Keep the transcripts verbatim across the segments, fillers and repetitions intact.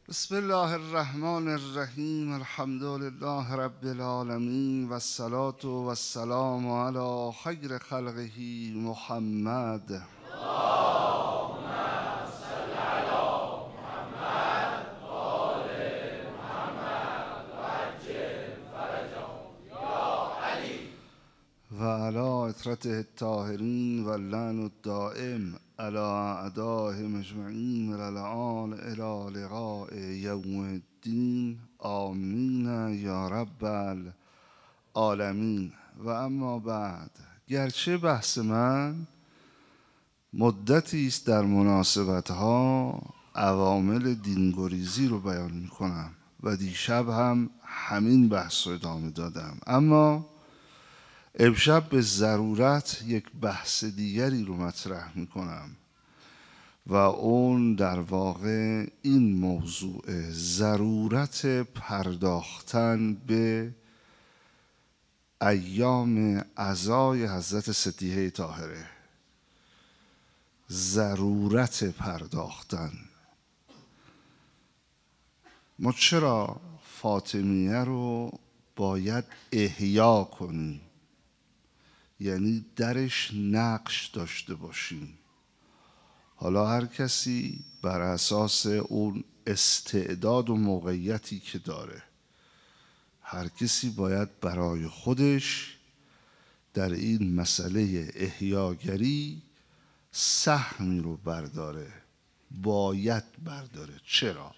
بسم الله الرحمن الرحیم. الحمد لله رب العالمین و الصلاة و السلام علی خیر خلقه محمد. و علی اطرته الطاهرین و اللعن الدائم علی اعدائهم اجمعین من الآن الی لقاء یوم الدین. آمین یا رب العالمین. و اما بعد، گرچه بحث من مدتی است در مناسبت‌ها عوامل دینگریزی رو بیان می‌کنم و دیشب هم همین بحث رو ادامه دادم، اما امشب به ضرورت یک بحث دیگری رو مطرح میکنم و اون در واقع این موضوع ضرورت پرداختن به ایام عزای حضرت ستیحه طاهره. ضرورت پرداختن. ما چرا فاطمیه رو باید احیا کنیم؟ یعنی درش نقش داشته باشیم. حالا هر کسی بر اساس اون استعداد و موقعیتی که داره، هر کسی باید برای خودش در این مسئله احیاگری سهمی رو برداره، باید برداره. چرا؟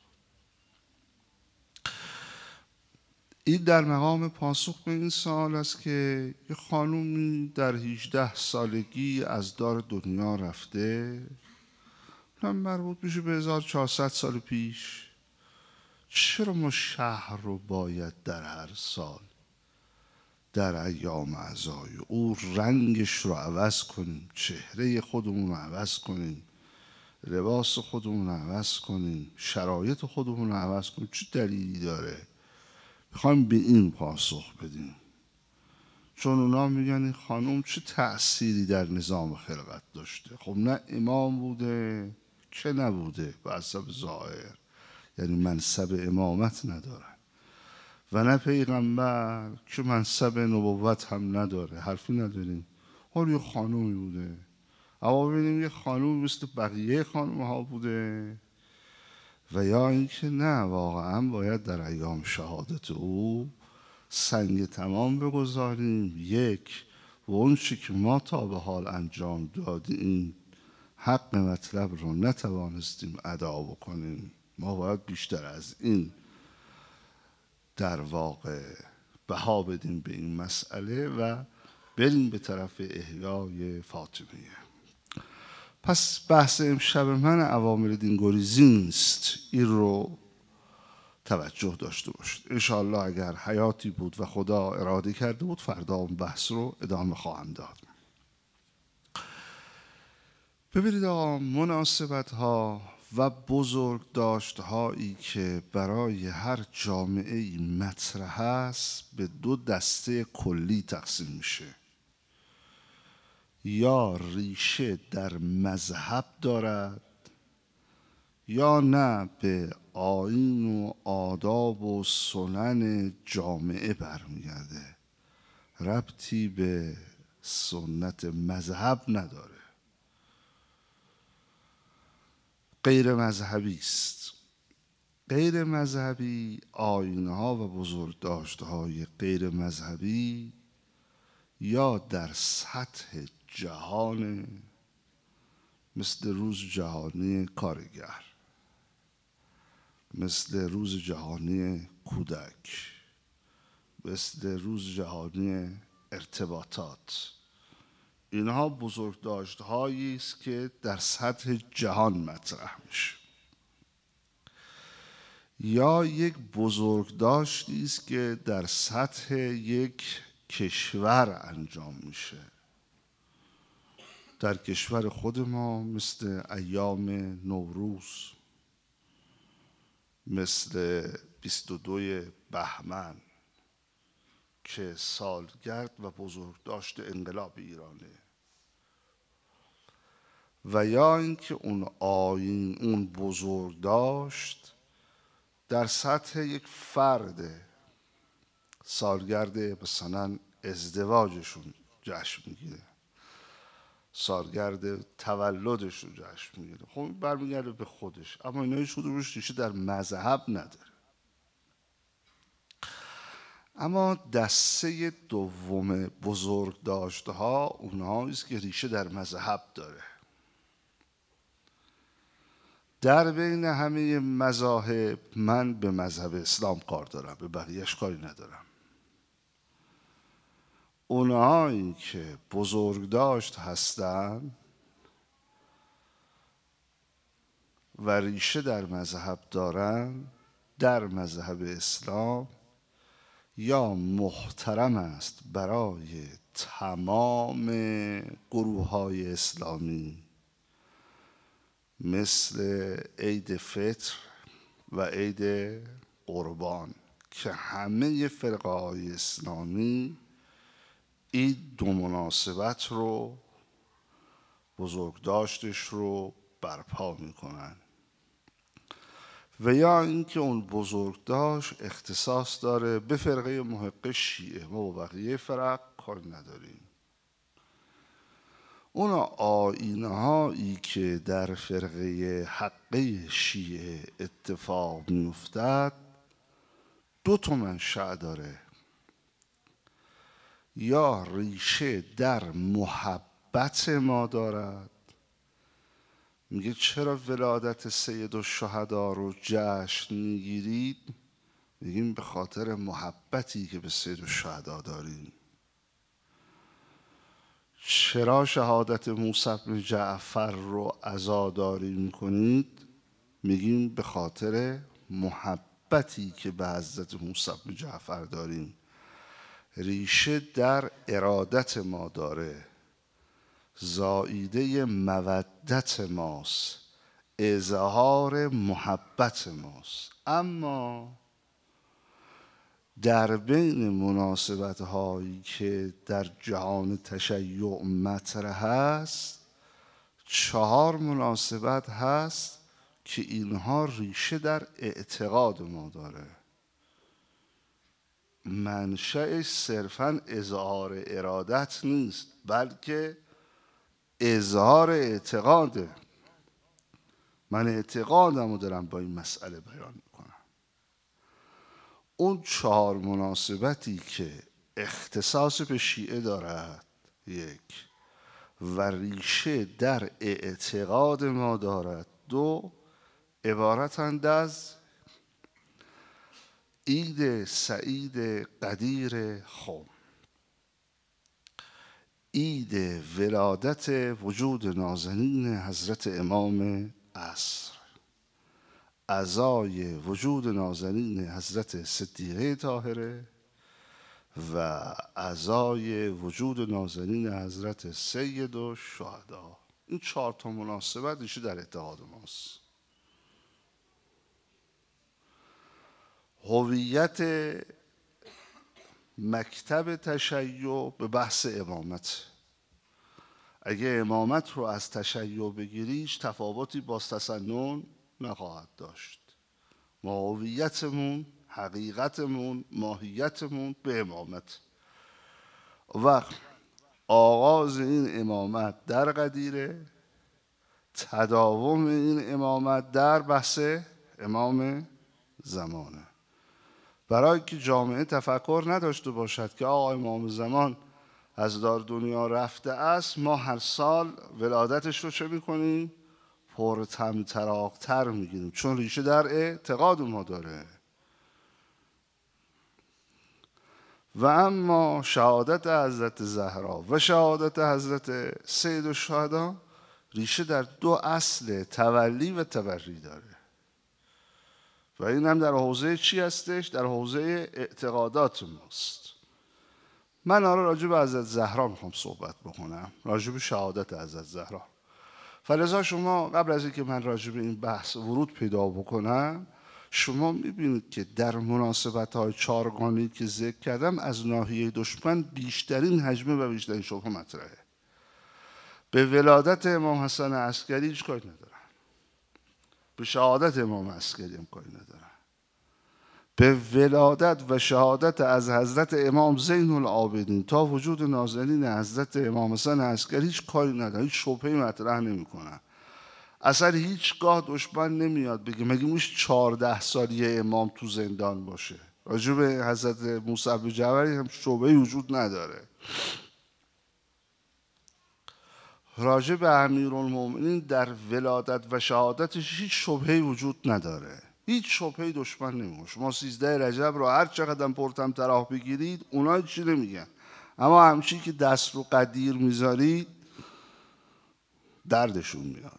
این در مقام پاسخ به این سوال است که یه خانومی در هجده سالگی از دار دنیا رفته، هم مربوط میشه به هزار و چهارصد سال پیش. چرا ما شهر رو باید در هر سال در ایام عزای او رنگش رو عوض کنیم، چهره خودمون رو عوض کنیم، لباس خودمون رو عوض کنیم، شرایط خودمون رو عوض کنیم؟ چه دلیلی داره؟ میخوایم به این پاسخ بدیم، چون اونا میگن این خانم چه تأثیری در نظام خلقت داشته. خب نه امام بوده چه نبوده به حسب ظاهر، یعنی منصب امامت نداره، و نه پیغمبر که منصب نبوت هم نداره. حرفی نداریم. حالا یه خانومی بوده، اما ببینیم یه خانومی مثل بقیه خانوم ها بوده، و یا اینکه نه، واقعا باید در ایام شهادت او سنگ تمام بگذاریم. یک، و اون چی که ما تا به حال انجام دادیم حق مطلب رو نتوانستیم ادا بکنیم، ما باید بیشتر از این در واقع بها بدیم به این مسئله و بریم به طرف احیای فاطمیه. پس بحث امشب من عوامل دینگریزی نیست، این رو توجه داشته باشید. انشاءالله اگر حیاتی بود و خدا اراده کرده بود فردا اون بحث رو ادامه خواهم داد. ببینید آقا، مناسبت ها و بزرگ داشت هایی که برای هر جامعه مطرح است به دو دسته کلی تقسیم میشه. یا ریشه در مذهب دارد یا نه به آیین و آداب و سنن جامعه برمیگرده، ربطی به سنت مذهب نداره، غیر مذهبی است. غیر مذهبی، آیین‌ها و بزرگداشت‌های غیر مذهبی یا در سطح جهان، مثل روز جهانی کارگر، مثل روز جهانی کودک، مثل روز جهانی ارتباطات، اینها بزرگداشت‌هایی است که در سطح جهان مطرح میشه. یا یک بزرگداشتی است که در سطح یک کشور انجام میشه. در کشور خود ما مثل ایام نوروز، مثل بیست و دوی بهمن که سالگرد و بزرگداشت انقلاب ایرانه، و یا اینکه اون آیین، اون بزرگداشت در سطح یک فرد سالگرد مثلا ازدواجشون جشن میگیره، سالگرد تولدشون جشن میگیره، خب برمیگرده به خودش، اما اینا هیچ کدومش ریشه در مذهب نداره. اما دسته دوم بزرگ داشته ها اونهایی است که ریشه در مذهب داره. در بین همه مذاهب من به مذهب اسلام کار دارم، به بقیهش کاری ندارم. اونهایی که بزرگ داشت هستن و ریشه در مذهب دارن، در مذهب اسلام یا محترم است برای تمام گروه های اسلامی، مثل عید فطر و عید قربان که همه فرقه های اسلامی این دو مناسبت رو، بزرگداشتش رو برپا میکنن. و یا اینکه اون بزرگداشت اختصاص داره به فرقه محقه شیعه، ما با بقیه فرق کار نداریم. اون آیینه هایی که در فرقه حقه شیعه اتفاق میافتد دو تا منشأ داره، یا ریشه در محبت ما دارد، میگه چرا ولادت سید الشهدا رو جشن میگیرید؟ میگیم به خاطر محبتی که به سید الشهدا داریم. چرا شهادت موسی بن جعفر رو عزاداری میکنید؟ میگیم به خاطر محبتی که به حضرت موسی بن جعفر داریم. ریشه در ارادت ما داره، زائیده مودت ماست، اظهار محبت ماست. اما در بین مناسبت هایی که در جهان تشیع مطرح هست، چهار مناسبت هست که اینها ریشه در اعتقاد ما داره، منشأش صرفاً اظهار ارادت نیست بلکه اظهار اعتقاده. من اعتقادم رو دارم با این مسئله بیان میکنم. اون چهار مناسبتی که اختصاص به شیعه دارد، یک، و ریشه در اعتقاد ما دارد، دو، عبارتند از عید سعید قدیر خم، عید ولادت وجود نازنین حضرت امام عصر، عزای وجود نازنین حضرت صدیقه طاهره و عزای وجود نازنین حضرت سید الشهدا. این چهار تا مناسبت ریشه در اعتقاد ماست. هویت مکتب تشیع به بحث امامت. اگه امامت رو از تشیع بگیریش تفاوتی با تسنن نخواهد داشت. ما هویتمون، حقیقتمون، ماهیتمون به امامت. و آغاز این امامت در قدیره، تداوم این امامت در بحث امام زمانه. برای که جامعه تفکر نداشته باشد که آقا امام زمان از دار دنیا رفته است، ما هر سال ولادتش رو چه میکنیم؟ پر تمطراق‌تر میگیریم، چون ریشه در اعتقاد ما داره. و اما شهادت حضرت زهرا و شهادت حضرت سید الشهدا ریشه در دو اصل تولی و تبری داره. و این هم در حوزه چی هستش؟ در حوزه اعتقادات ماست. من آره راجع به حضرت زهرا میخوام صحبت بکنم، راجع به شهادت حضرت زهرا. فلذا شما قبل از اینکه من راجع به این بحث ورود پیدا بکنم، شما میبینید که در مناسبت‌های چارگانه‌ای که ذکر کردم از ناحیه دشمن بیشترین حجمه و بیشترین شبهه مطرحه. به ولادت امام حسن عسکری هیچ کاری ندارن، به شهادت امام عسکری هم کاری ندارن. به ولادت و شهادت از حضرت امام زین العابدین تا وجود نازنین حضرت امام حسین عسکری هیچ کاری ندارن، هیچ شبهه‌ای مطرح نمی‌کنن. اصلا هیچگاه دشمن نمیاد بگه مگه میشه چهارده سالی امام تو زندان باشه. راجع به حضرت موسی جعفری هم شبهه‌ای وجود نداره. راجع به امیرالمومنین در ولادت و شهادتش هیچ شبهه‌ای وجود نداره. هیچ شبهه‌ای دشمن نمیگه. شما سیزده رجب رو هر چقدر پرتم تراح بگیرید اونا چی نمیگن، اما همچی که دست رو قدیر میذارید دردشون میاد.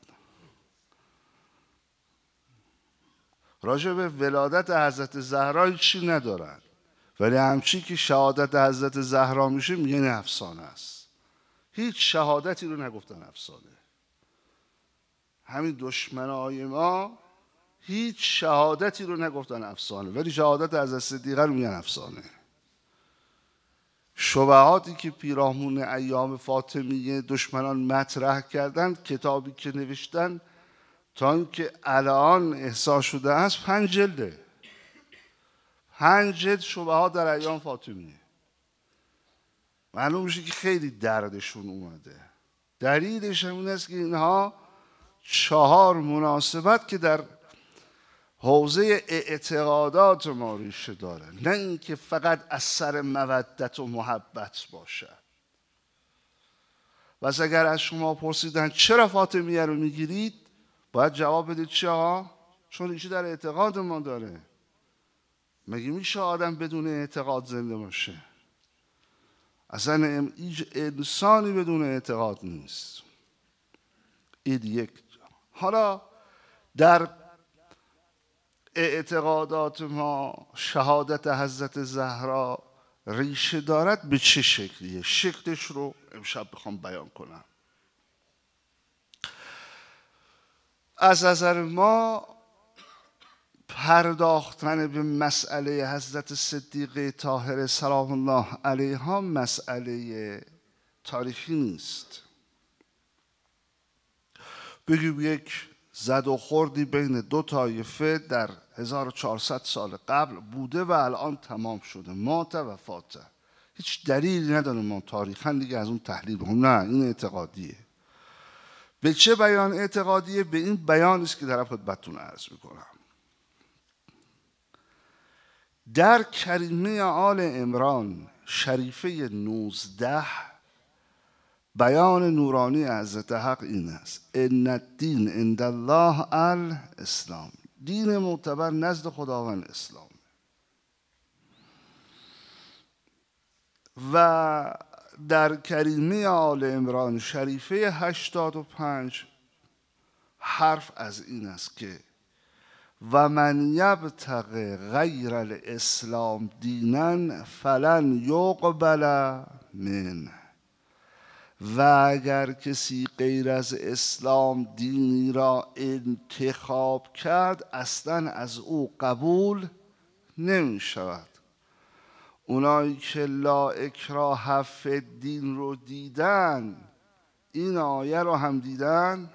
راجع به ولادت حضرت زهرا چی ندارن، ولی همچی که شهادت حضرت زهرا میشه میگن افسانه است. هیچ شهادتی رو نگفتن افسانه. همین دشمنای ما هیچ شهادتی رو نگفتن افسانه، ولی شهادت حضرت صدیقه رو میگن افسانه. شبهاتی که پیرامون ایام فاطمیه دشمنان مطرح کردن، کتابی که نوشتن تا اینکه الان احصا شده است پنج جلده، پنج جلد شبهات در ایام فاطمیه. معلوم میشه که خیلی دردشون اومده. دلیلش هم این است که اینها چهار مناسبت که در حوزه اعتقادات ما ریشه داره، نه اینکه فقط از سر مودت و محبت باشد. پس اگر از شما پرسیدن چرا فاطمیه رو میگیرید، باید جواب بدید چرا؟ چون ریشه در اعتقاد ما داره. مگه میشه آدم بدون اعتقاد زنده باشه؟ اصلا هیچ انسانی بدون اعتقاد نیست. این یک. حالا در اعتقادات ما شهادت حضرت زهرا ریشه دارد به چه شکلیه؟ شکلش رو امشب بخوام بیان کنم. از نظر ما پرداختن به مسئله حضرت صدیقه طاهره سلام الله علیها مسئله تاریخی نیست. بگیم یک زد و خوردی بین دو طایفه در هزار و چهارصد سال قبل بوده و الان تمام شده، مات و فاته. هیچ دلیلی نداره ما تاریخاً دیگه از اون تحلیل هم. نه، این اعتقادیه. به چه بیان اعتقادیه؟ به این بیانی است که دارم خدمتتون عرض میکنم. در کریمه آل عمران شریفه نوزده بیان نورانی حضرت حق این است: ان الدین عند الله الاسلام. دین معتبر نزد خداوند اسلام. و در کریمه آل عمران شریفه هشتاد و پنج حرف از این است که و من یبتغ غیر الاسلام دینا فلن یقبل منه. و اگر کسی غیر از اسلام دینی را انتخاب کرد اصلا از او قبول نمی شود. اونایی که لا اکراه فی الدین رو دیدن، این آیه رو هم دیدن.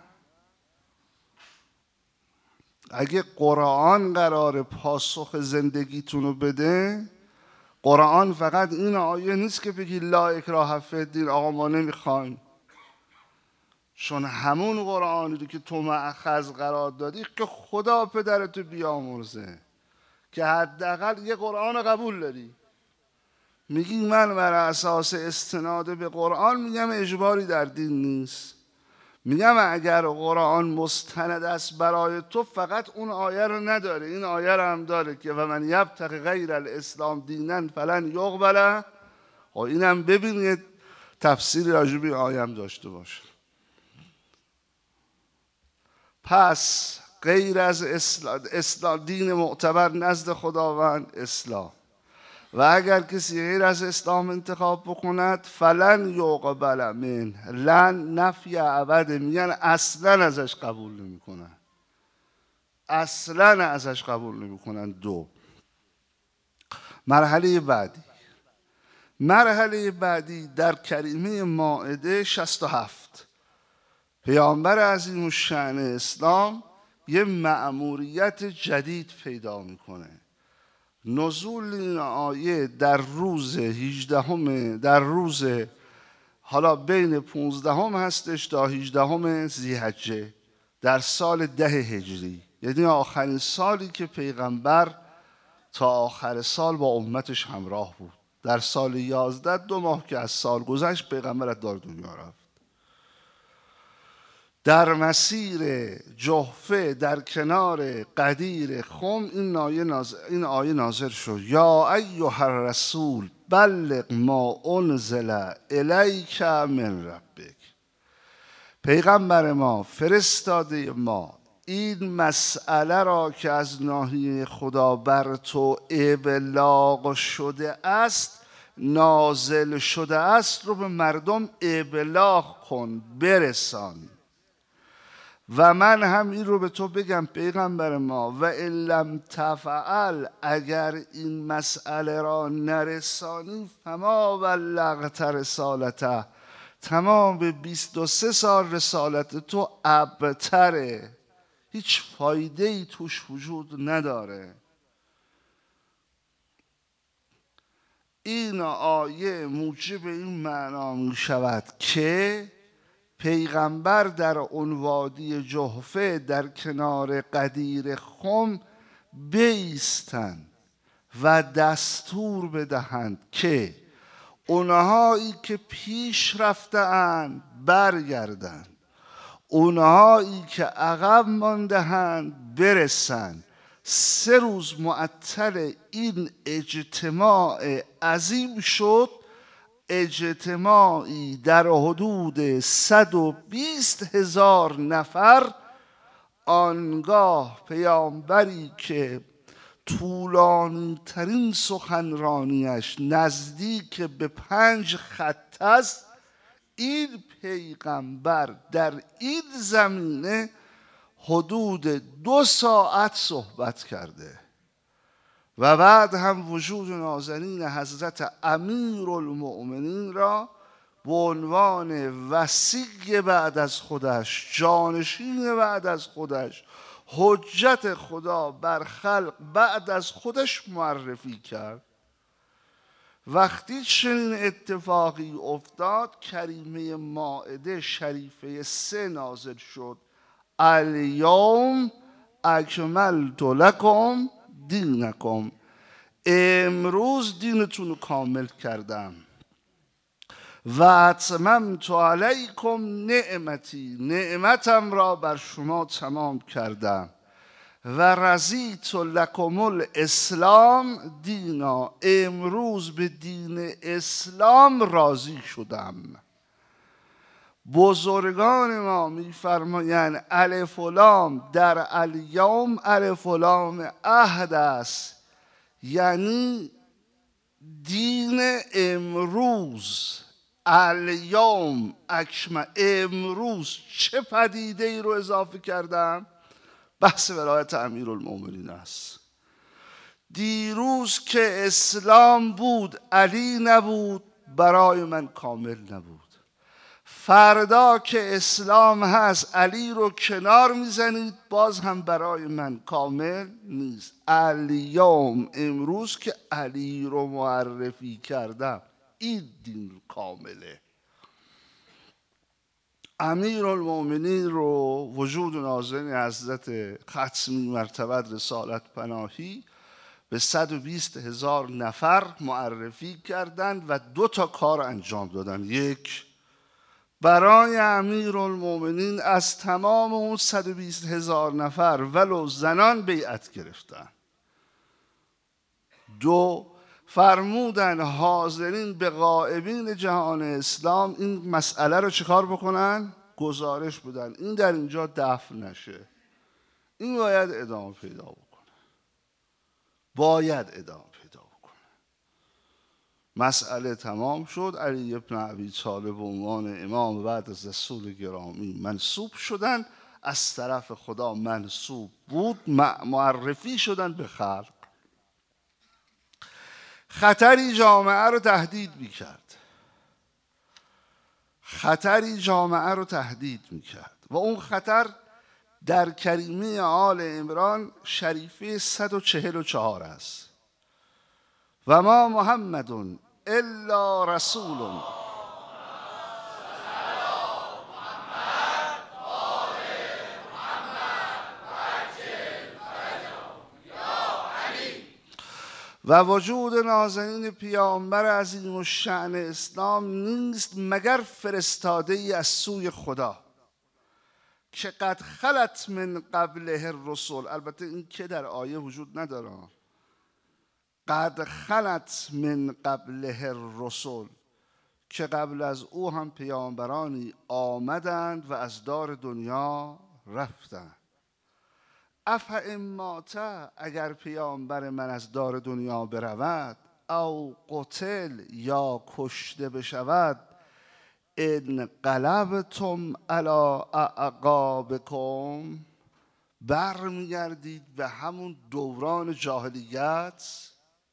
اگه قرآن قرار پاسخ زندگیتون رو بده، قرآن فقط این آیه نیست که بگی لا اکراه فی الدین، آقا ما نمیخوایم. چون همون قرآنی رو که تو مأخذ قرار دادی که خدا پدرتو بیامرزه، که حداقل یه قرآن قبول داری، میگی من بر اساس استناد به قرآن میگم اجباری در دین نیست. میگم اگر قرآن مستند است برای تو، فقط اون آیه رو نداره، این آیه رو هم داره که و من یبتغی غیر الاسلام دینا فلن یقبل. و اینم ببینید تفسیری راجع به آیه هم داشته باشه. پس غیر از اسلام, اسلام دین معتبر نزد خداوند اسلام. و اگر کسی غیر از اسلام انتخاب بکند فلن یقبل من، لن نفی ابد، میگن اصلا ازش قبول نمیکنن، اصلا ازش قبول نمیکنن. دو مرحله بعدی مرحله بعدی در کریمه مائده شصت و هفت پیامبر عظیم الشأن اسلام یه مأموریت جدید پیدا میکنه نزول این آیه در روز هجدهم در روز حالا بین پونزدهم هستش تا هجدهم ذی‌حجه در سال ده هجری، یعنی آخرین سالی که پیغمبر تا آخر سال با امتش همراه بود. در سال یازده دو ماه که از سال گذشت پیغمبر از دار دنیا رفت. در مسیر جحفه در کنار قدیر خم این آیه نازل, این آیه نازل شد: یا ایها الرسول بلغ ما انزل الیک من ربک. پیغمبر ما، فرستاده ما، این مسئله را که از ناحیه خدا بر تو ابلاغ شده است، نازل شده است، رو به مردم ابلاغ کن، برسان. و من هم این رو به تو بگم پیغمبر ما، و ان لم تفعل، اگر این مسئله را نرسانی، فما بلغت رسالته، تمام به بیست و سه سال رسالت تو ابتره، هیچ فایده ای توش وجود نداره. این آیه موجب این معنا می شود که پیغمبر در اون وادی جحفه در کنار قدیر خم بایستند و دستور بدهند که اونهایی که پیش رفته‌اند برگردند، اونهایی که عقب مانده‌اند برسند. سه روز معطل این اجتماع عظیم شد، اجتماعی در حدود صد و بیست هزار نفر. آنگاه پیامبری که طولانی ترین سخنرانیش نزدیک به پنج خط است، این پیغمبر در این زمینه حدود دو ساعت صحبت کرده. و بعد هم وجود نازنین حضرت امیرالمؤمنین را به عنوان وصی بعد از خودش، جانشین بعد از خودش، حجت خدا بر خلق بعد از خودش معرفی کرد. وقتی چنین اتفاقی افتاد، کریمه مائده شریفه سه نازل شد: الیوم اکملت لکم دینکم، امروز دینتون رو کامل کردم. و اتممت علیکم نعمتی، نعمتم را بر شما تمام کردم. و رضیت لکم الاسلام دینا، امروز به دین اسلام راضی شدم. بزرگان ما میفرمایند الف و لام در الیوم الف و لام عهد است، یعنی دین امروز. الیوم اکمل، امروز چه پدیده ای رو اضافه کردم؟ بحث ولایت امیرالمؤمنین است. دیروز که اسلام بود علی نبود، برای من کامل نبود. فردا که اسلام هست علی رو کنار میزنید، باز هم برای من کامل نیست. الیوم، امروز که علی رو معرفی کردم، این دین کامله. امیرالمؤمنین رو وجود نازنین حضرت ختمی مرتبت رسالت پناهی به صد و بیست هزار نفر معرفی کردند و دو تا کار انجام دادن. یک، برای امیرالمؤمنین از تمام اون صد و بیست هزار نفر ولو زنان بیعت گرفتن. دو، فرمودن حاضرین به غائبین جهان اسلام این مسئله رو چیکار بکنن؟ گزارش بدن. این در اینجا دفن نشه، این باید ادامه پیدا بکنه، باید ادامه پیدا بکنه. مسئله تمام شد. علی ابن ابی طالب به عنوان امام بعد از رسول گرامی منصوب شدن، از طرف خدا منصوب بود، معرفی شدن به خلق. خطری جامعه رو تهدید میکرد، خطری جامعه رو تهدید میکرد و اون خطر در کریمه آل عمران شریفه صد و چهل و چهار است. و ما محمد الا رسول. و وجود نازنین پیامبر عظیم الشأن اسلام نیست مگر فرستاده ای از سوی خدا که قد خلت من قبله الرسل. البته این که در آیه وجود نداره. قد خلت من قبله الرسل، که قبل از او هم پیامبرانی آمدند و از دار دنیا رفتند. افئن مات، اگر پیامبر من از دار دنیا برود، او قتل یا کشته بشود، انقلبتم علی اعقابکم، برمیگردید به همون دوران جاهلیت،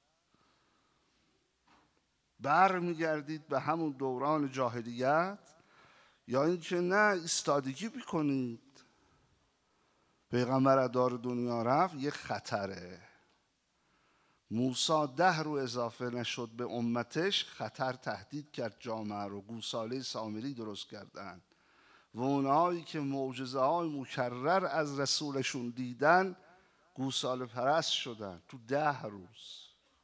برمیگردید به همون دوران جاهلیت، یا اینکه نه ایستادگی بکنید. پیغمبر از دار دنیا رفت، یک خطره. موسی ده رو اضافه نشد به امتش، خطر تهدید کرد جامعه رو. گوساله سامری درست کردن و اونهایی که معجزه های مکرر از رسولشون دیدن گوساله پرست شدن تو ده روز.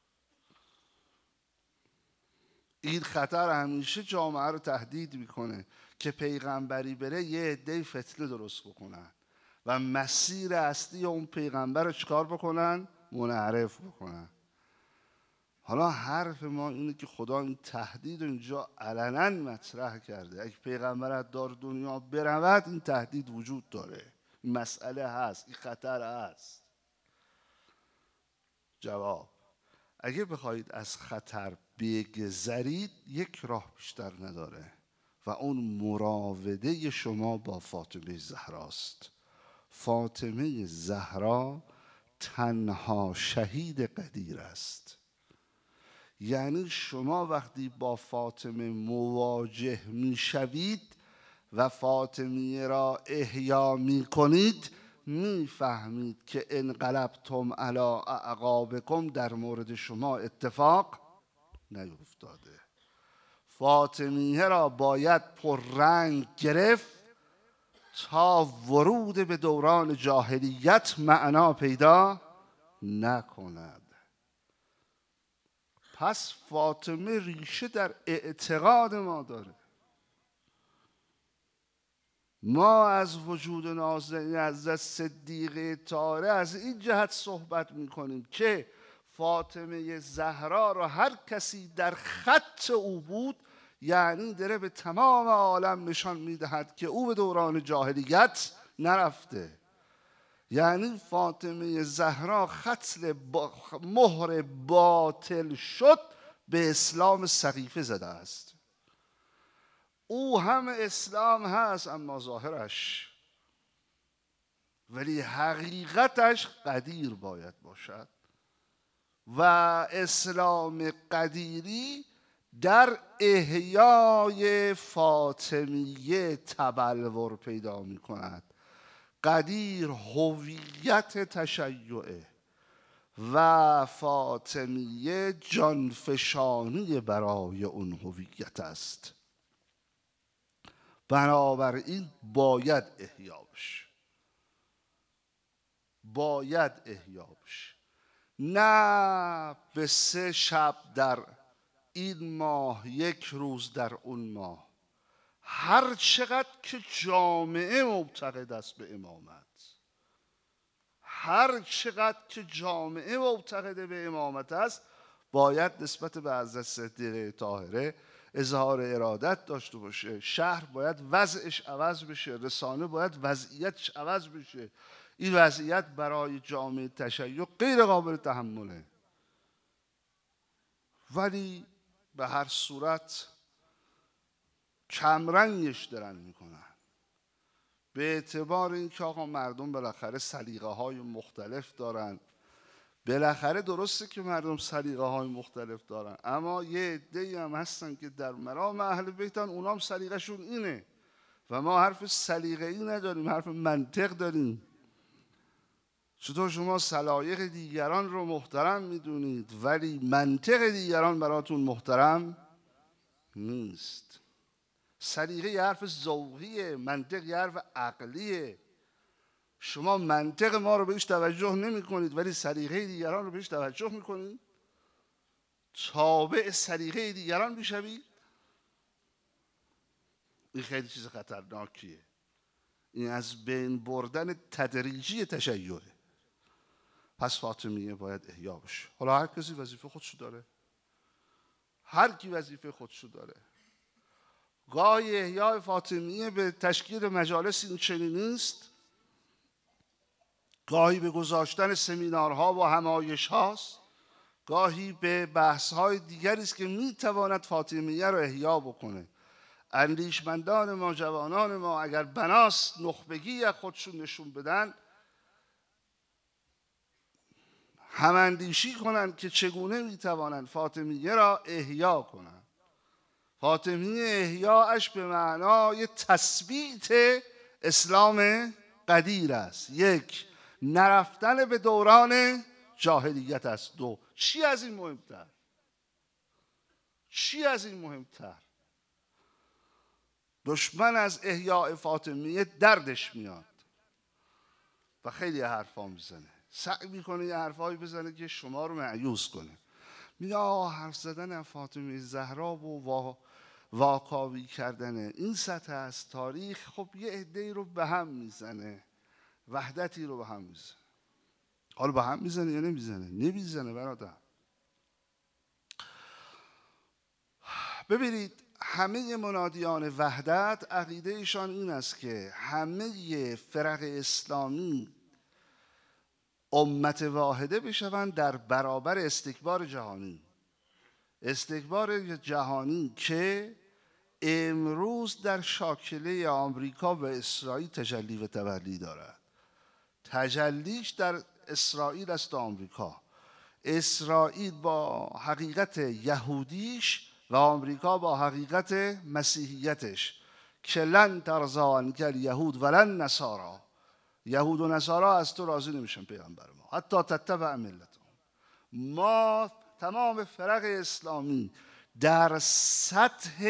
این خطر همیشه جامعه رو تهدید میکنه که پیغمبری بره یه عده فتنه درست بکنن و مسیر اصلی اون پیغمبر رو چکار بکنن؟ منحرف بکنن. حالا حرف ما اینه که خدا این تهدید رو اینجا علنا مطرح کرده. اگه پیغمبر از دار دنیا برود این تهدید وجود داره، این مسئله هست، این خطر هست. جواب: اگه بخواید از خطر بگذرید یک راه بیشتر نداره و اون مراوده شما با فاطمه زهراست. فاطمه زهرا تنها شهید قدیر است. یعنی شما وقتی با فاطمه مواجه می شوید و فاطمه را احیا می کنید، می فهمید که انقلبتم علی اعقابکم در مورد شما اتفاق نیفتاده. فاطمیه را باید پررنگ گرفت تا ورود به دوران جاهلیت معنا پیدا نکند. پس فاطمه ریشه در اعتقاد ما داره. ما از وجود نازنین از صدیقه طاهره از این جهت صحبت میکنیم که فاطمه زهرا را هر کسی در خط او بود، یعنی داره به تمام عالم نشان میدهد که او به دوران جاهلیت نرفته. یعنی فاطمه زهرا خط با مهر باطل شد به اسلام سقیفه زده است. او هم اسلام هست اما ظاهرش، ولی حقیقتش قدیر باید باشد و اسلام قدیری در احیای فاطمیه تبلور پیدا می کند. قدیر هویت تشیعه و فاطمیه جانفشانی برای اون هویت است. بنابراین باید احیا بشه، باید احیا بشه. نه به سه شب در این ماه، یک روز در اون ماه. هر چقدر که جامعه معتقد است به امامت، هر چقدر که جامعه معتقد به امامت است، باید نسبت به حضرت صدیقه طاهره اظهار ارادت داشته باشه. شهر باید وضعش عوض بشه، رسانه باید وضعیتش عوض بشه. این وضعیت برای جامعه تشیع غیر قابل تحمله. ولی به هر صورت کمرنگش دارن میکنن، به اعتبار اینکه آقا مردم بالاخره سلیقه های مختلف دارن. بالاخره درسته که مردم سلیقه های مختلف دارن، اما یه عده‌ای هم هستن که در مرام اهل بیتن، اونام سلیقه شون اینه و ما حرف سلیقه ای نداریم، حرف منطق داریم. چطور شما سلایق دیگران رو محترم میدونید ولی منطق دیگران براتون محترم نیست. سلیقه یه حرف ذوقیه، منطق یه حرف عقلیه. شما منطق ما رو بهش توجه نمی کنید ولی سلیقه دیگران رو بهش توجه میکنید، تابع سلیقه دیگران میشوید. این خیلی چیز خطرناکیه. این از بین بردن تدریجی تشیعه. پس فاطمیه باید احیا بشه. حالا هر کسی وظیفه خودشو داره، هر کی وظیفه خودشو داره. گاهی احیای فاطمیه به تشکیل مجالس این چنینی است، گاهی به گذاشتن سمینارها و همایش هاست، گاهی به بحث های دیگری است که میتواند فاطمیه رو احیا بکنه. اندیشمندان ما، جوانان ما اگر بناست نخبگی از خودشون نشون بدن، هم اندیشی کنند که چگونه میتوانند فاطمیه را احیا کنند. فاطمیه احیاش به معنای تثبیت اسلام قدیر است. یک، نرفتن به دوران جاهلیت است. دو، چی از این مهمتر؟ چی از این مهمتر؟ دشمن از احیاء فاطمیه دردش میاد و خیلی حرفا میزنه، سعی میکنه یه حرفایی بزنه که شما رو مایوس کنه. میگه آه حرف زدن از فاطمه زهرا و وا... واکاوی کردن این سطح از تاریخ خب یه عده‌ای رو به هم میزنه، وحدتی رو به هم میزنه. حالا به هم میزنه یا نمیزنه؟ نمیزنه برادر. ببینید همه منادیان وحدت عقیده ایشان این است که همه فرق اسلامی امت واحده بشوند در برابر استکبار جهانی. استکبار جهانی که امروز در شاکله آمریکا و اسرائیل تجلی و تولی دارد. تجلیش در اسرائیل است و آمریکا. اسرائیل با حقیقت یهودیش و آمریکا با حقیقت مسیحیتش که لن ترضی عنک الیهود ولن نصارا. یهود و نصارا از تو راضی نمیشن پیغمبر ما، حتی تتبع ملتهم. ما تمام فرق اسلامی در سطح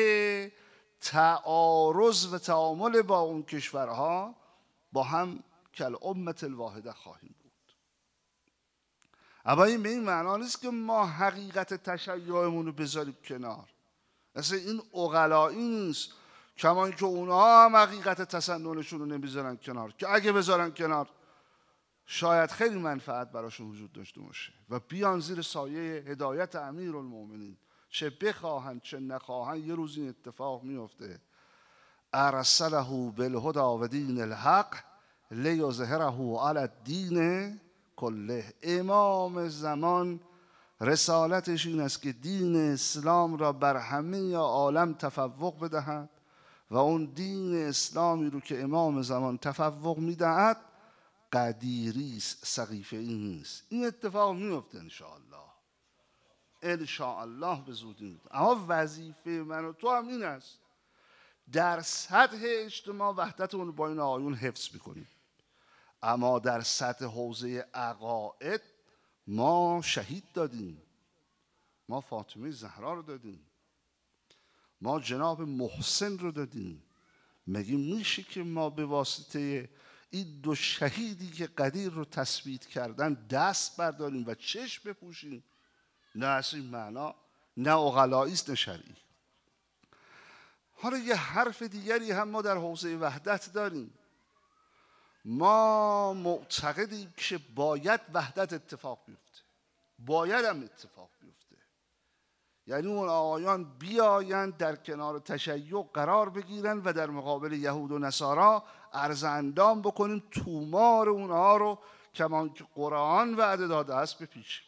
تعارض و تعامل با اون کشورها با هم کالامة الواحده خواهیم بود. اما این به این معنا نیست که ما حقیقت تشیعمون رو بذاریم کنار. اصلا این عقلایی نیست. کما اینکه اونها هم حقیقت تسننشون رو نمیذارن کنار، که اگه بذارن کنار شاید خیلی منفعت براشون وجود داشته باشه و بیان زیر سایه هدایت امیرالمومنین. چه بخواهن چه نخواهن یه روز این اتفاق میفته. ارسله بالهدى و دین الحق لیظهره علی الدین کله. امام زمان رسالتش این است که دین اسلام را بر همه عالم تفوق بدهد و اون دین اسلامی رو که امام زمان تفوق میدهد قدیری است، سقیفه ای نیست. این اتفاق میفته انشاءالله، انشاءالله به زودی میفته. اما وظیفه من و تو هم این است در سطح اجتماع وحدت اون با این آیون حفظ میکنیم، اما در سطح حوزه عقاید ما شهید دادیم، ما فاطمه زهرا رو دادیم، ما جناب محسن رو دادیم. مگه میشه که ما به واسطه این دو شهیدی که قدیر رو تثبیت کردن دست برداریم و چشم بپوشیم؟ نه از این معنا، نه عقلایی است نه شرعی. حالا یه حرف دیگری هم ما در حوزه وحدت داریم. ما معتقدیم که باید وحدت اتفاق بیفته، باید هم اتفاق بیفته. یعنی اون آقایان بیایند در کنار تشیع قرار بگیرن و در مقابل یهود و نصارا عرض اندام بکنیم، تومار اونها رو کمان که قرآن وعده داده است بپیچیم.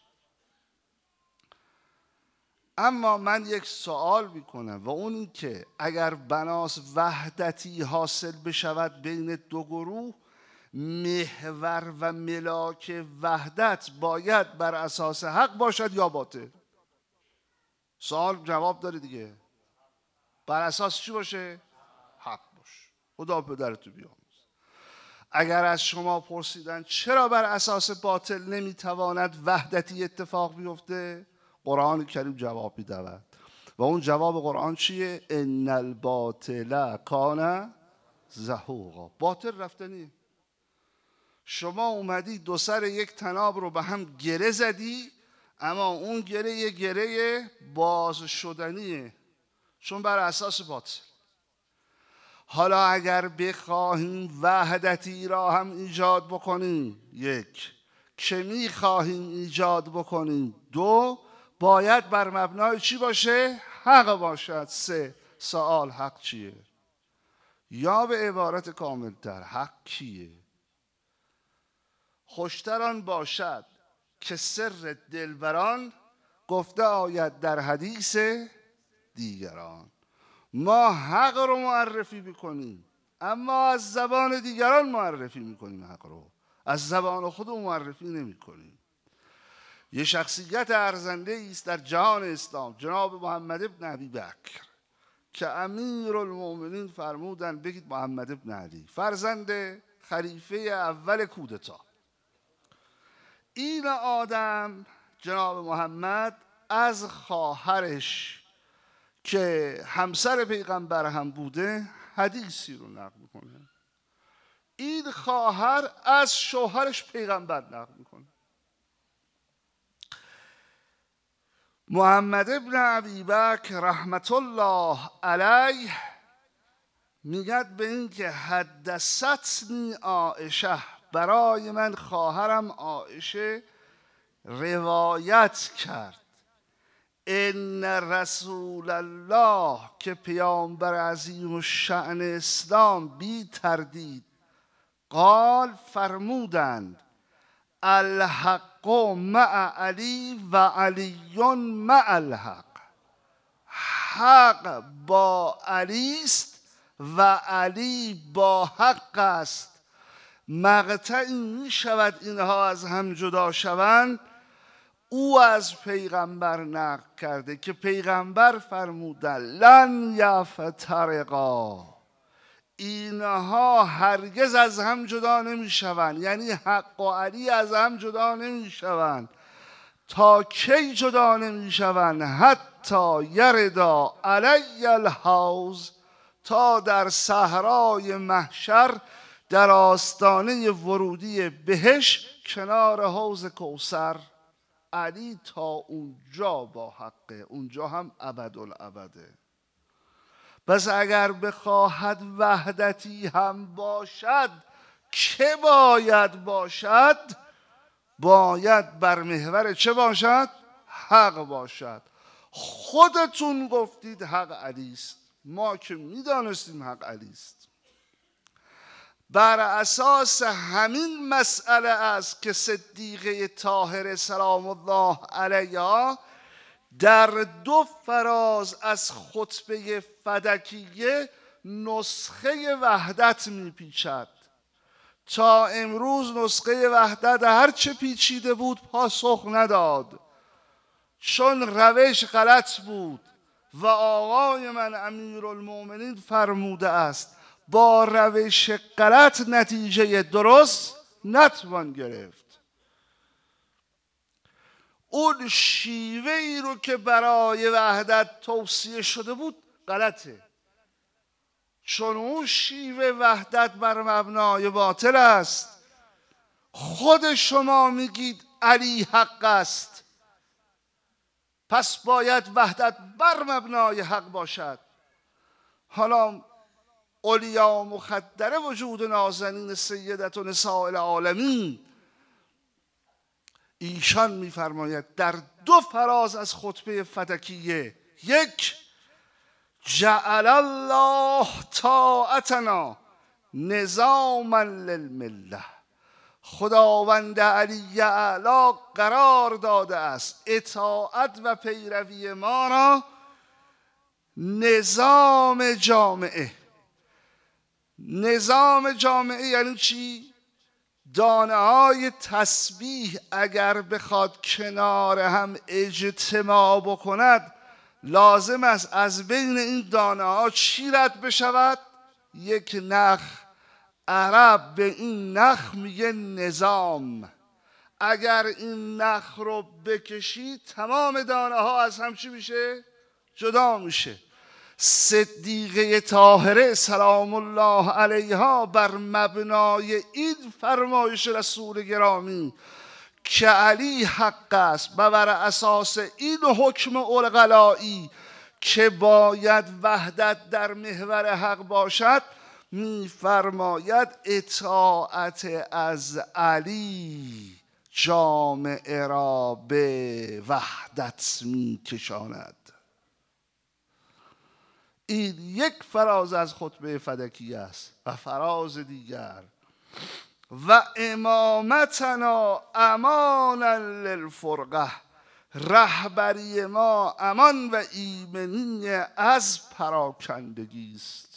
اما من یک سوال میکنم و اون این که اگر بناس وحدتی حاصل بشود بین دو گروه، محور و ملاک وحدت باید بر اساس حق باشد یا باطل؟ سوال جواب داره دیگه. بر اساس چی باشه؟ حق باشه. خدا پدرتو بیامرز. اگر از شما پرسیدن چرا بر اساس باطل نمیتواند وحدتی اتفاق بیفته، قرآن کریم جواب میدهد و اون جواب قرآن چیه؟ ان الباطل کان زهوقا. باطل رفتنیه. شما اومدی دو سر یک طناب رو به هم گره زدی، اما اون گره یه گره باز شدنیه، چون بر اساس باطل. حالا اگر بخواهیم وحدتی را هم ایجاد بکنیم، یک، که میخواهیم ایجاد بکنیم، دو، باید بر مبنای چی باشه؟ حق باشد. سه، سوال حق چیه؟ یا به عبارت کاملتر حق کیه؟ خوشتر آن باشد که سر دلبران گفته آید در حدیث دیگران. ما حق رو معرفی میکنیم، اما از زبان دیگران معرفی میکنیم. حق رو از زبان خودمون معرفی نمیکنیم. یه شخصیت ارزنده است در جهان اسلام، جناب محمد ابن ابی بکر، که امیرالمومنین فرمودن بگید محمد ابن علی، فرزند خلیفه اول کودتا. این آدم جناب محمد از خواهرش که همسر پیغمبر هم بوده حدیثی رو نقل میکنه. این خواهر از شوهرش پیغمبر نقل میکنه. محمد ابن ابی بکر رحمت الله علیه میگد به این که حدثتنی عایشه، برای من خواهرم عایشه روایت کرد، ان رسول الله، که پیامبر عظیم الشأن اسلام بی تردید قال، فرمودند الحق مع علی و علی مع الحق، حق با علی است و علی با حق است. مقطعی می شود اینها از هم جدا شوند. او از پیغمبر نقل کرده که پیغمبر فرمودن لن یفترقا، اینها هرگز از هم جدا نمی شوند. یعنی حق و علی از هم جدا نمی شوند. تا کی جدا نمی شوند؟ حتی یردا علی الحوض، تا در صحرای محشر در آستانه ورودی بهش کنار حوض کوثر، علی تا اونجا با حقه، اونجا هم ابدالابده. پس اگر بخواهد وحدتی هم باشد، چه باید باشد؟ باید بر محور چه باشد؟ حق باشد. خودتون گفتید حق علی است، ما که میدانستیم حق علی است. بر اساس همین مسئله است که صدیقه طاهره سلام الله علیها در دو فراز از خطبه فدکیه نسخه وحدت میپیچد. تا امروز نسخه وحدت هرچه پیچیده بود پاسخ نداد، چون روش غلط بود و آقای من امیرالمومنین فرموده است با روش غلط نتیجه درست نتوان گرفت. اون شیوه ای رو که برای وحدت توصیه شده بود غلطه، چون اون شیوه وحدت بر مبنای باطل است. خود شما میگید علی حق است، پس باید وحدت بر مبنای حق باشد. حالا اولیا مخدره وجود نازنین سیدت و نساء العالمین، ایشان میفرماید در دو فراز از خطبه فدکیه، یک، جعل الله طاعتنا نظاما للمله، خداوند علی اعلی قرار داده است اطاعت و پیروی ما را نظام جامعه. نظام جامعه یعنی چی؟ دانه های تسبیح اگر بخواد کنار هم اجتماع بکند، لازم است از بین این دانه ها چی رد بشود؟ یک نخ عرب به این نخ میگه نظام. اگر این نخ رو بکشی تمام دانه ها از هم چی میشه؟ جدا میشه. صدیقه طاهره سلام الله علیها بر مبنای این فرمایش رسول گرامی که علی حق است و بر اساس این حکم عقلایی که باید وحدت در محور حق باشد، میفرماید اطاعت از علی جامعه را به وحدت میکشاند. این یک فراز از خطبه فدکی است. و فراز دیگر و امامتنا امانا للفرقه، رهبری ما امان و ایمنی از پراکندگی است.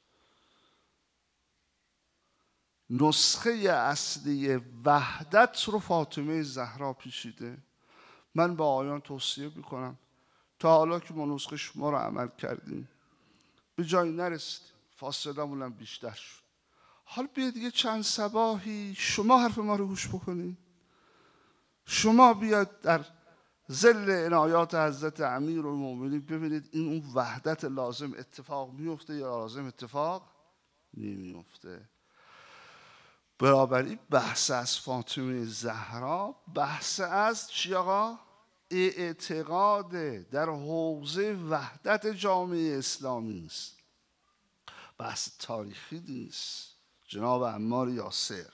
نسخه اصلی وحدت رو فاطمه زهرا پیچیده. من با آیان توصیه میکنم تا حالا که ما نسخه شما رو عمل کردیم به جایی نرسیدیم، فاصله‌مون هم بیشتر شد. حالا بیاید دیگه چند صباحی شما حرف ما رو گوش بکنید. شما بیاید در ظل عنایات حضرت امیرالمومنین ببینید این اون وحدت لازم اتفاق میفته یا لازم اتفاق نمیفته. بنابراین بحث از فاطمه زهرا بحث از چی آقا؟ اعتقاد در حوزه وحدت جامعه اسلامی است. بحث تاریخی نیست. جناب عمار یاسر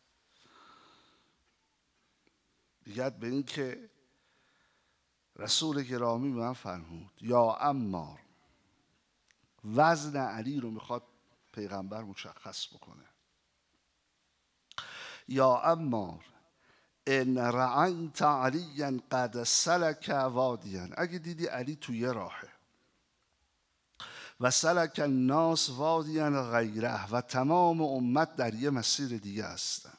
دیگر به این که رسول گرامی به من فرمود یا عمار، وزن علی رو میخواد پیغمبر مشخص بکنه. یا عمار ان رأیت علی قد سلک وادیا، اگه دیدی علی توی راهه و سلک الناس وادیا غیره و تمام امت در یه مسیر دیگه هستن،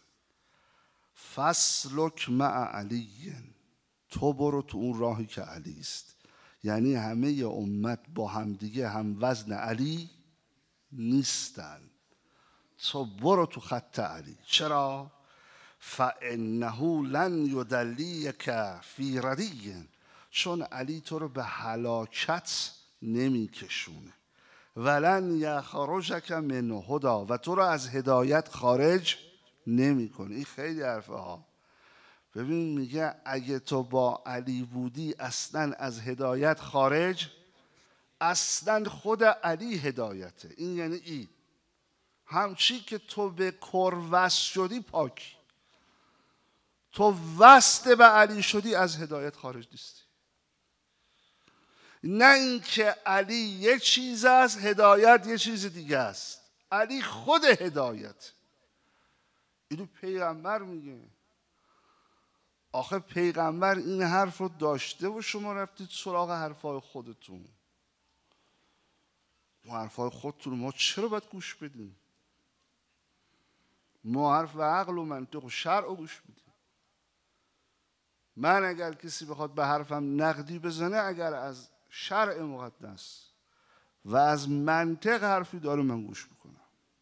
فسلک مع علی، تو برو تو اون راهی که علی است. یعنی همه امت با همدیگه هم وزن علی نیستن، تو برو تو خط علی. چرا؟ فانه لن یدلیک فی ردی، چون علی تو رو به هلاکت نمیکشونه. ولن یخرجک من هدی، و تو رو از هدایت خارج نمیکنه. این خیلی حرفه ها. ببین میگه اگه تو با علی بودی اصلا از هدایت خارج، اصلا خود علی هدایته. این یعنی این همچی که تو به کر وصل شدی پاکی، تو وصل به علی شدی از هدایت خارج نیستی. نه اینکه علی یه چیز است هدایت یه چیز دیگه است. علی خود هدایت. اینو پیغمبر میگه. آخه پیغمبر این حرف رو داشته و شما رفتید سراغ حرفای خودتون. ما حرفای خودتون ما چرا باید گوش بدیم؟ ما حرف و عقل و منطق و شرع رو گوش بدیم. من اگر کسی بخواد به حرفم نقدی بزنه، اگر از شرع مقدس و از منطق حرفی داره من گوش میکنم.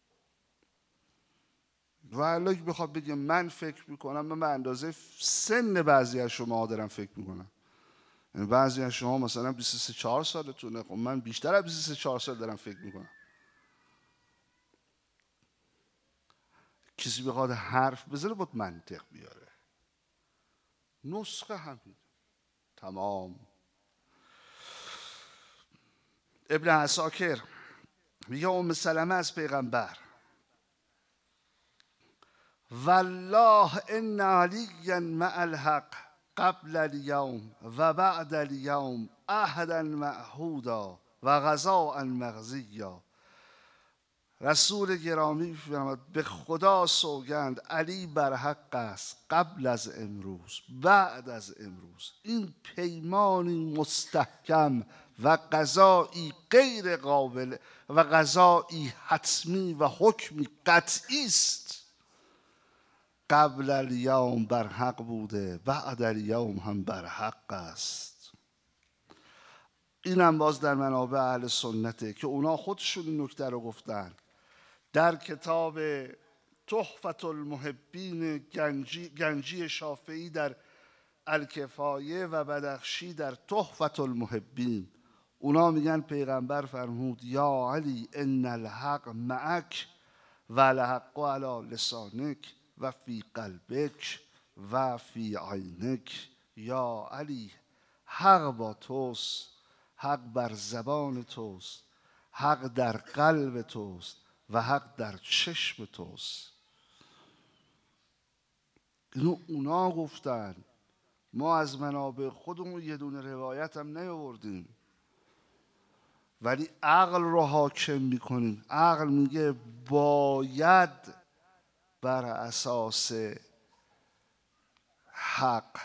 و الا که بخواد بگه من فکر میکنم، من به اندازه سن بعضی از شما دارم فکر میکنم. یعنی بعضی از شما مثلا بیست و سه چهار سالتونه، خب من بیشتر از بیست و سه چهار سال دارم فکر میکنم. کسی بخواد حرف بزنه باید منطق بیاره. نسخه همین تمام. ابن عساکر میگه ام سلمه از پیغمبر والله ان علیا مع الحق قبل اليوم و بعد اليوم عهدا معهودا و غزاء مغزیا. رسول گرامی فرمود به خدا سوگند علی بر حق است قبل از امروز بعد از امروز. این پیمانی مستحکم و قضایی غیر قابل و قضایی حتمی و حکمی قطعی است. قبل الیوم بر حق بوده، بعد الیوم هم بر حق است. این هم باز در منابع اهل سنته که اونا خودشون این نکته رو گفتن. در کتاب تحفة المحبین گنجی, گنجی شافعی در الکفایه و بدخشی در تحفة المحبین. اونا میگن پیغمبر فرمود یا علی ان الحق معک و الحق علی لسانک و فی قلبک و فی عینک. یا علی حق با توست، حق بر زبان توست، حق در قلب توست و حق در چشم توست. اینو اونا گفتن، ما از منابع خودمون یه دونه روایت هم نیاوردیم، ولی عقل رو حاکم میکنیم. عقل میگه باید بر اساس حق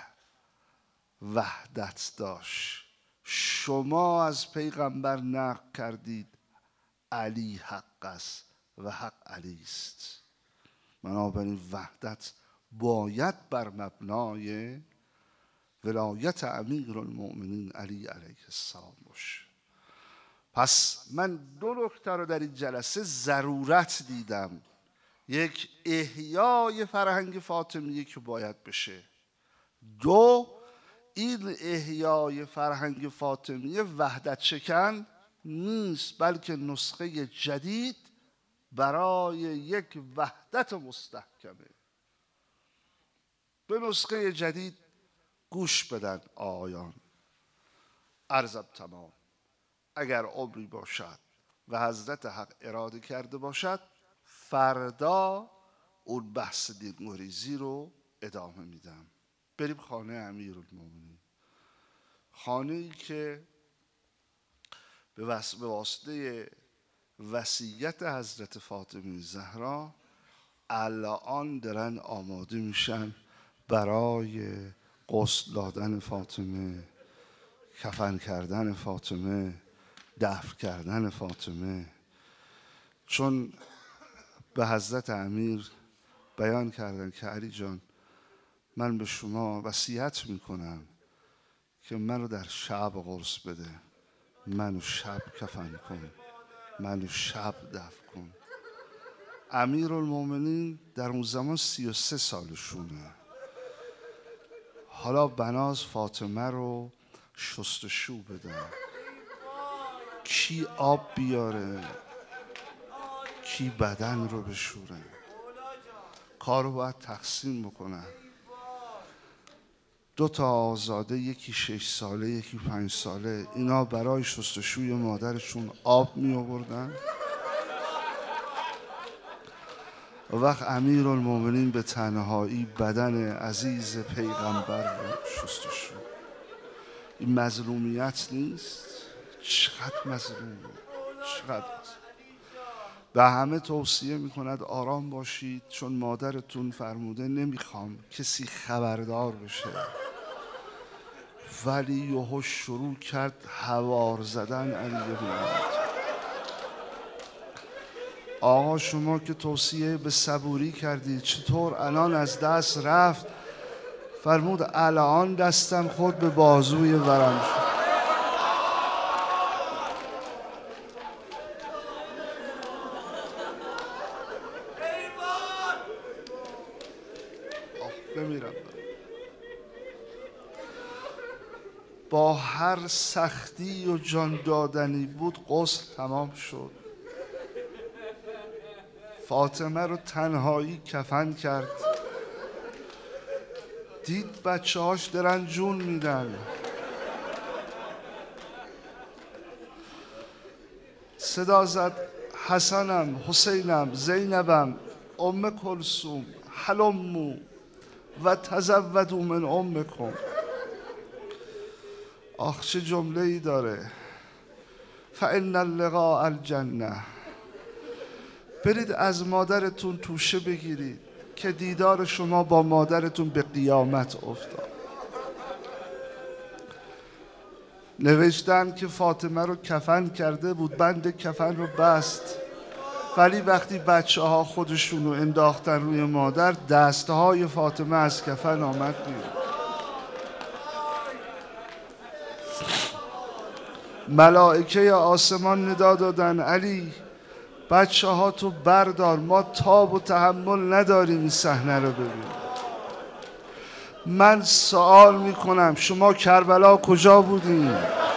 وحدت داشت. شما از پیغمبر نقل کردید علی حق است و حق علی است، بنابراین وحدت باید بر مبنای ولایت امیرالمؤمنین علی علیه السلام باشه. پس من دو نکته رو در این جلسه ضرورت دیدم. یک، احیای فرهنگ فاطمیه که باید بشه. دو، این احیای فرهنگ فاطمیه وحدت شکن نیست، بلکه نسخه جدید برای یک وحدت مستحکمه. به نسخه جدید گوش بدن آقایان. عرضم تمام. اگر عمری باشد و حضرت حق اراده کرده باشد، فردا اون بحث دین‌گریزی رو ادامه میدم. بریم خانه امیرالمومنین، خانه ای که به واسطه وصیت حضرت فاطمه زهرا الان دارن آماده میشن برای غسل دادن فاطمه، کفن کردن فاطمه، دفن کردن فاطمه. چون به حضرت امیر بیان کردن که علی جان، من به شما وصیت میکنم که منو در شب قرص بده، منو شب کفن کن، منو شب دفن کن. امیرالمومنین در اون زمان سی و سه سالشونه. حالا بناز فاطمه رو شستشو بدن، کی آب بیاره، کی بدن رو بشوره. کار رو باید تقسیم بکنن. دو تا آزاده، یکی شش ساله یکی پنج ساله، اینا برای شستشوی مادرشون آب می آوردن. و وقت امیرالمومنین به تنهایی بدن عزیز پیغمبر رو شستشو. این مظلومیت نیست؟ چقدر مظلومه، چقدر مظلوم. به همه توصیه میکند آرام باشید، چون مادرتون فرموده نمیخوام کسی خبردار بشه. ولی یهو شروع کرد هوار زدن علی بن ابی. آقا شما که توصیه به صبوری کردید، چطور الان از دست رفت؟ فرمود الان دستم خود به بازوی ورم شد. بمیرم. با هر سختی و جان دادنی بود غسل تمام شد. فاطمه رو تنهایی کفن کرد. دید بچه هاش دارن جون میدن. صدا زد حسنم، حسینم، زینبم، ام کلثوم، هلموا و تزودوا من امکم. آخ چه جمله ای داره. فان اللقاء الجنه. برید از مادرتون توشه بگیرید که دیدار شما با مادرتون به قیامت افتاد. نوشتن که فاطمه رو کفن کرده بود، بند کفن رو بست، ولی وقتی بچه ها خودشون رو انداختن روی مادر، دستهای فاطمه از کفن آمد بیرون. ملائکه آسمان ندا دادن علی بچه ها تو بردار، ما تاب و تحمل نداریم این صحنه رو ببینیم. من سوال میکنم شما کربلا کجا بودین؟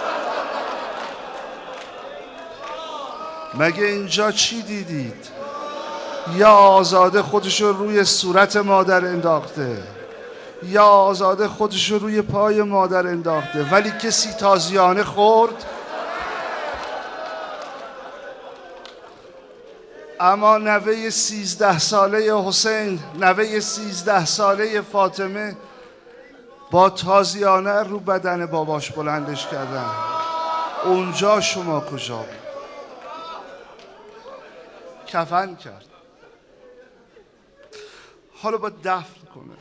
مگه اینجا چی دیدید؟ یا آزاده خودشو روی صورت مادر انداخته، یا آزاده خودشو روی پای مادر انداخته، ولی کسی تازیانه خورد؟ اما نوه سیزده ساله حسین، نوه سیزده ساله فاطمه با تازیانه رو بدن باباش بلندش کردن. اونجا شما کجا بود؟ کفن کرد، حالا با دفن کنه.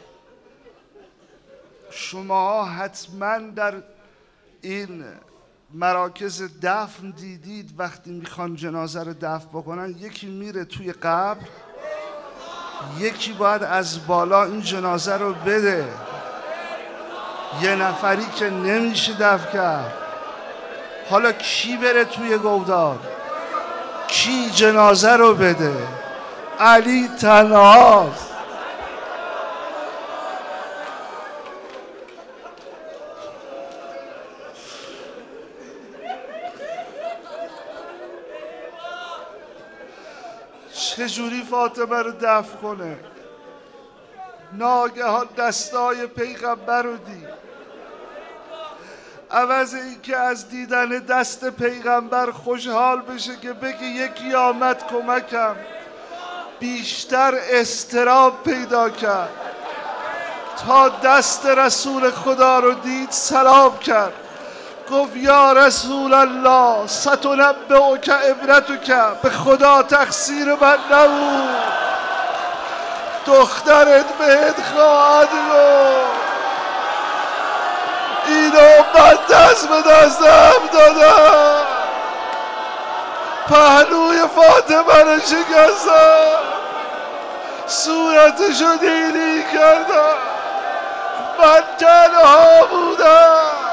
شما حتما در این مراکز دفن دیدید وقتی میخوان جنازه رو دفن بکنن، یکی میره توی قبر، یکی باید از بالا این جنازه رو بده. یه نفری که نمیشه دفن کرد. حالا کی بره توی گودار؟ کی جنازه رو بده؟ علی تنهاست. چجوری فاطمه رو دفن کنه؟ ناگهان دستای پیغمبر رو دید. عوض این که از دیدن دست پیغمبر خوشحال بشه که بگه یکی آمد کمکم، بیشتر اضطراب پیدا کرد. تا دست رسول خدا رو دید سلام کرد، گفت یا رسول الله ستنبئک عبرتک، به خدا تقصیر من نبود، دخترت بهت خواهد گفت. اینو من دست به دستم دادم، پهلوی فاطمه رو شکستم، صورتشو نیلی کردم، من تنها بودم.